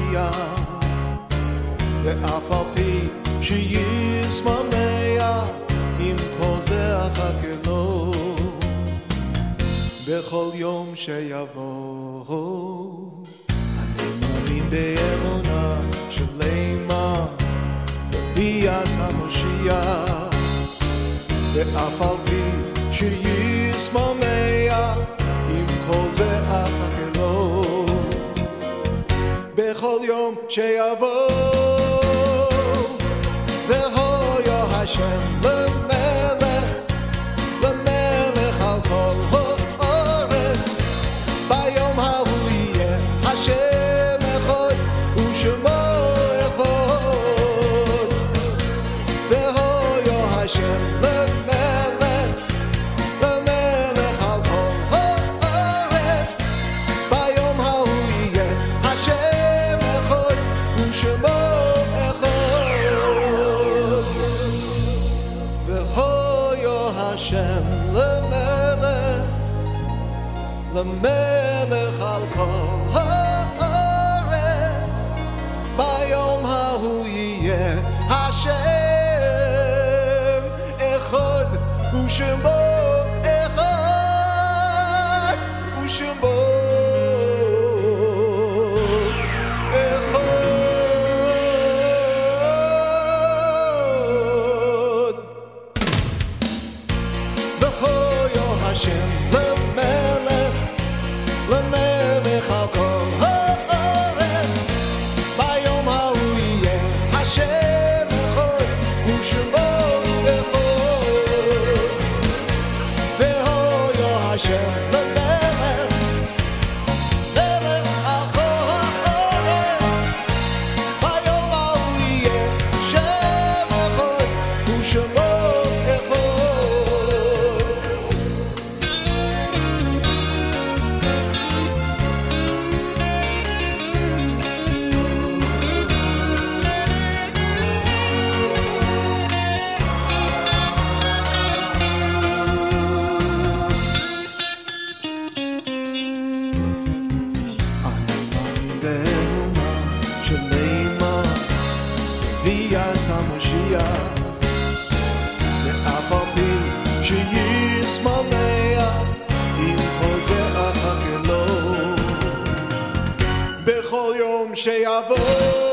המשיח, ואף על פי שישמח עם כל זה אחכה לו בכל יום שיבוא. אני מאמין באמונה שלמה בביאת המשיח, ואף על פי שישמח עם כל זה אחכה לו בכל יום שיבוא. והויה השם למלך, למלך על כל הארץ, ביום ההוא יהיה השם אחד ושמו אחד. והויה השם למלך, למלך על כל הארץ, ביום ההוא יהיה השם אחד ושמו השם למלך, למלך על כל הארץ, ביום ההוא יהיה השם אחד ושמו אחד ושמו השם למלך, למלך על כל הארץ, ביום ההוא יהיה השם אחד ושמו אחד. והויה השם למלך, מלך על כל הארץ, ביום ההוא יהיה השם אחד ושמו שלמה בביאת המשיח, ואף על פי שישמח עם כל זה אחכה לו בכל יום שיבוא.